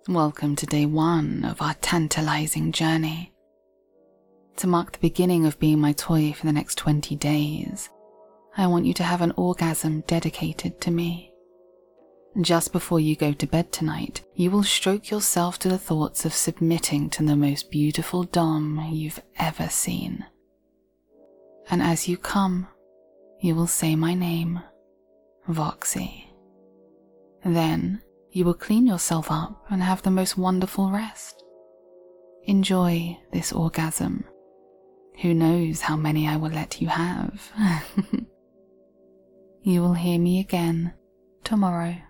Welcome to day 1 of our tantalizing journey. To mark the beginning of being my toy for the next 20 days, I want you to have an orgasm dedicated to me. Just before you go to bed tonight, you will stroke yourself to the thoughts of submitting to the most beautiful dom you've ever seen. And as you come, you will say my name, Voxy. Then you will clean yourself up and have the most wonderful rest. Enjoy this orgasm. Who knows how many I will let you have. You will hear me again tomorrow.